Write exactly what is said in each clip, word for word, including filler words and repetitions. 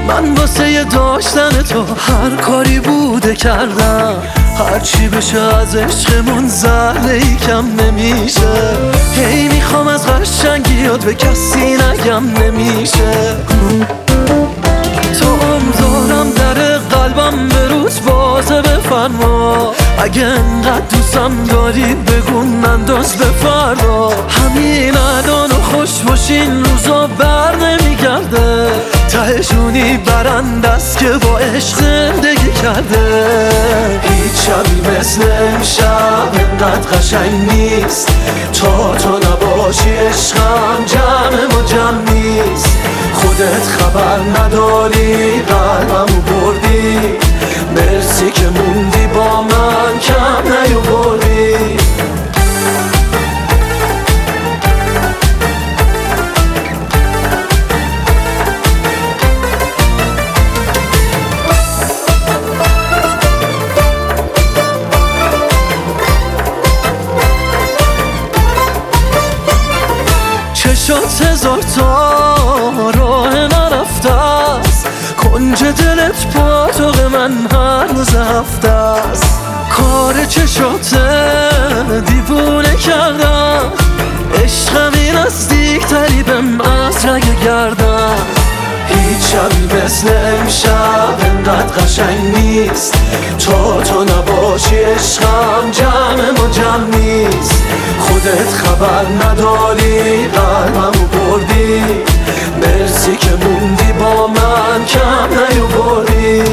من واسه داشتن تو هر کاری بوده کردم، هرچی بشه از عشقمون زهره ای کم نمیشه. هی میخوام از قشنگیات به کسی نگم نمیشه. تو امزارم در قلبم به روز بازه بفرما، اگه انقدر دوستم داری بگو ننداز به فردا. همین الان و خوش باشین روزا بر نمیگرده، تهشونی برند است که با عشق زندگی کرده. هیچ شبی مثل امشب انقدر قشنگ نیست، تا تو نباشی عشقم جمع ما جمع نیست. خودت خبر نداری قلبمو بردی، مرسی که موندی با من کم نیاوردی. چشات هزار تا راه نرفته است، کنج دلت پاتوق من هر روز هفته است. کار چشات دیوونه کردم، عشقمی نزدیکتری بهم از رگ گردم. هیچ شبی مثل امشب انقدر قشنگ نیست، تا تو نباشی عشقم جمع ما جمع نیست. خودت خبر نداری قلبمو بردی، مرسی که موندی با من کم نیاوردی.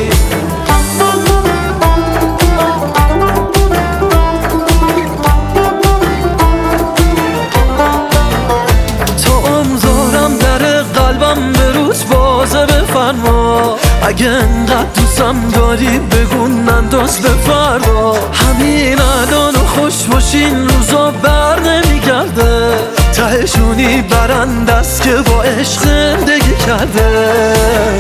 تو امزارم در قلبم به روز بازه بفرما، اگه انقدر دوستم داری بگو ننداز به فردا. همین الان و خوش باشین روزا بر نمیگرده، تهشونی برند است که با عشق زندگی کرده.